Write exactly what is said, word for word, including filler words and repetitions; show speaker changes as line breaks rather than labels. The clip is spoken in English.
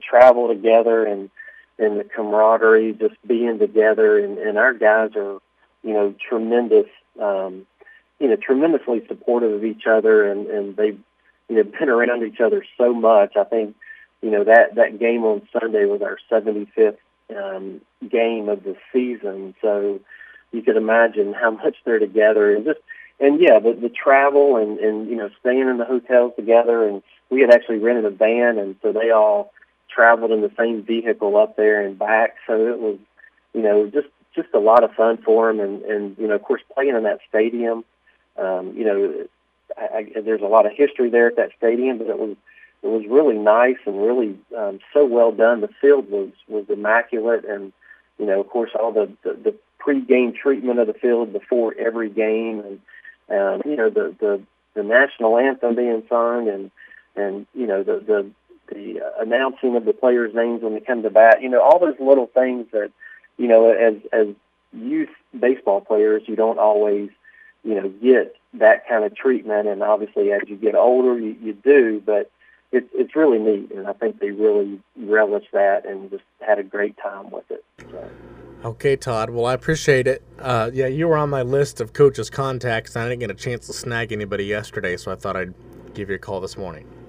travel together and and the camaraderie, just being together. And, and our guys are, you know, tremendous, um, you know, tremendously supportive of each other, and, and they've, you know, been around each other so much. I think, you know, that, that game on Sunday was our seventy-fifth um, game of the season. So you could imagine how much they're together, and just, and yeah, the, the travel and, and, you know, staying in the hotels together. And we had actually rented a van, and so they all traveled in the same vehicle up there and back. So it was, you know, just, just a lot of fun for them. And, and, you know, of course, playing in that stadium, um, you know, I, I, there's a lot of history there at that stadium, but it was, it was really nice and really um, so well done. The field was, was immaculate. And, you know, of course, all the, the, the pre-game treatment of the field before every game, and, um, you know, the, the, the national anthem being sung, and, and, you know, the, the, the uh, announcing of the players' names when they come to bat, you know, all those little things that, you know, as as youth baseball players, you don't always, you know, get that kind of treatment. And obviously as you get older, you, you do, but it's it's really neat. And I think they really relished that and just had a great time with it. So.
Okay, Todd. Well, I appreciate it. Uh, yeah, you were on my list of coaches' contacts, and I didn't get a chance to snag anybody yesterday, so I thought I'd give you a call this morning.